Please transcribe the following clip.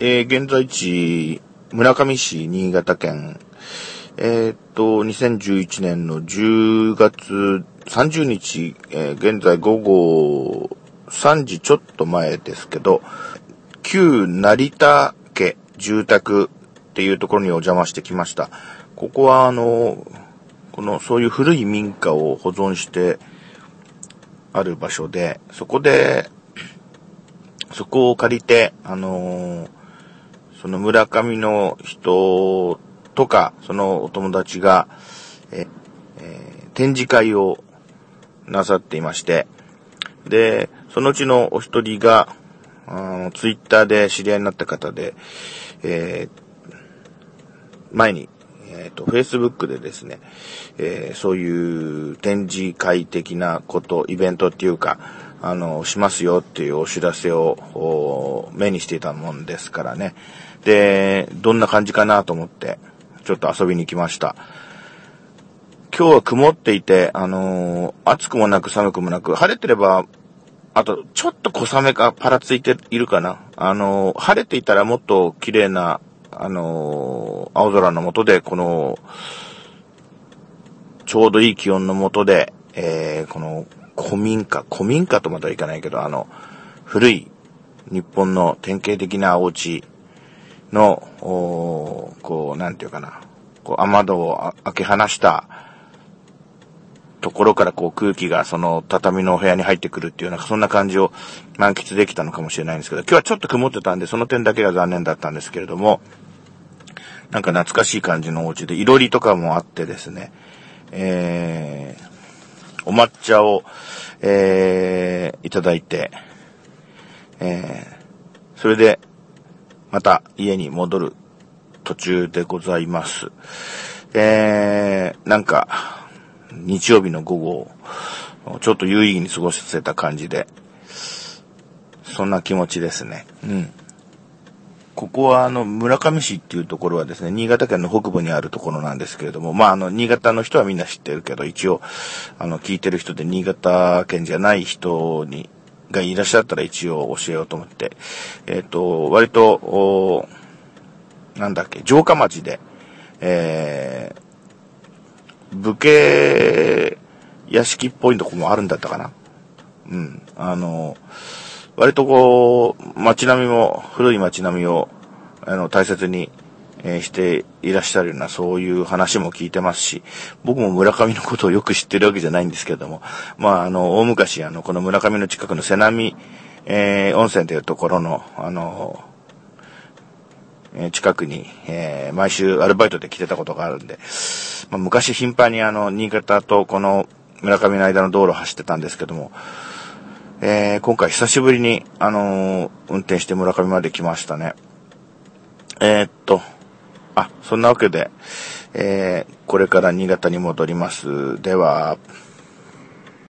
現在地、村上市、新潟県。2011年の10月30日、現在午後3時ちょっと前ですけど、旧成田家住宅っていうところにお邪魔してきました。ここはそういう古い民家を保存してある場所で、そこを借りて、その村上の人とか、そのお友達が、展示会をなさっていまして、で、そのうちのお一人が、ツイッターで知り合いになった方で、前に、Facebook でですね、そういう展示会的なこと、イベントっていうか、しますよっていうお知らせを目にしていたもんですからね。で、どんな感じかなと思って、ちょっと遊びに来ました。今日は曇っていて、暑くもなく寒くもなく、晴れてれば、あと、ちょっと小雨がパラついているかな。晴れていたらもっと綺麗な、青空の下で、ちょうどいい気温の下で、この古民家とまではいかないけど、古い日本の典型的なお家の、なんていうかな、雨戸を開け放したところから空気がその畳のお部屋に入ってくるっていうような、そんな感じを満喫できたのかもしれないんですけど、今日はちょっと曇ってたんで、その点だけが残念だったんですけれども、なんか懐かしい感じのお家で、いろりとかもあってですね、お抹茶を、いただいて、それで、また家に戻る途中でございます。なんか、日曜日の午後を、ちょっと有意義に過ごせた感じで、そんな気持ちですね。うん。ここは村上市っていうところはですね、新潟県の北部にあるところなんですけれども、新潟の人はみんな知ってるけど、一応、聞いてる人で新潟県じゃない人がいらっしゃったら一応教えようと思って、割と、城下町で、武家屋敷っぽいとこもあるんだったかな。うん。割と古い街並みを、大切に、していらっしゃるような、そういう話も聞いてますし、僕も村上のことをよく知ってるわけじゃないんですけれども、大昔、この村上の近くの瀬波、温泉というところの、近くに、毎週アルバイトで来てたことがあるんで、昔頻繁に新潟とこの村上の間の道路を走ってたんですけども、今回久しぶりに、運転して村上まで来ましたね。そんなわけで、これから新潟に戻ります。では、